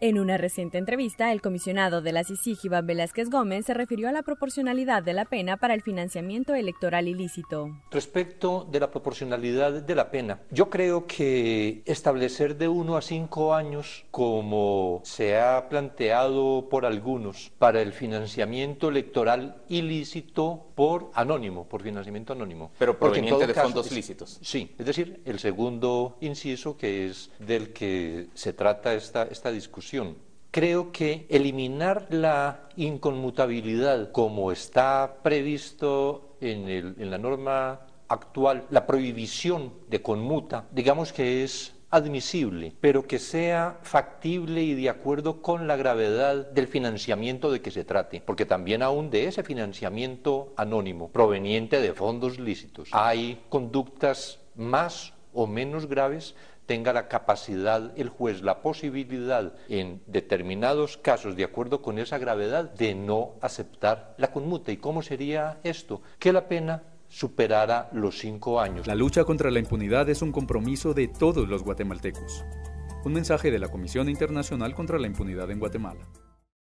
En una reciente entrevista, el comisionado de la CICIG, Iván Velázquez Gómez, se refirió a la proporcionalidad de la pena para el financiamiento electoral ilícito. Respecto de la proporcionalidad de la pena, yo creo que establecer de 1 a 5 años, como se ha planteado por algunos, para el financiamiento electoral ilícito por financiamiento anónimo. Pero proveniente de fondos lícitos. Sí, es decir, el segundo inciso que es del que se trata esta discusión. Creo que eliminar la inconmutabilidad como está previsto en la norma actual, la prohibición de conmuta, digamos que es admisible, pero que sea factible y de acuerdo con la gravedad del financiamiento de que se trate, porque también aún de ese financiamiento anónimo proveniente de fondos lícitos hay conductas más o menos graves, tenga la capacidad el juez, la posibilidad en determinados casos, de acuerdo con esa gravedad, de no aceptar la conmuta. ¿Y cómo sería esto? Que la pena superara los 5 años. La lucha contra la impunidad es un compromiso de todos los guatemaltecos. Un mensaje de la Comisión Internacional contra la Impunidad en Guatemala.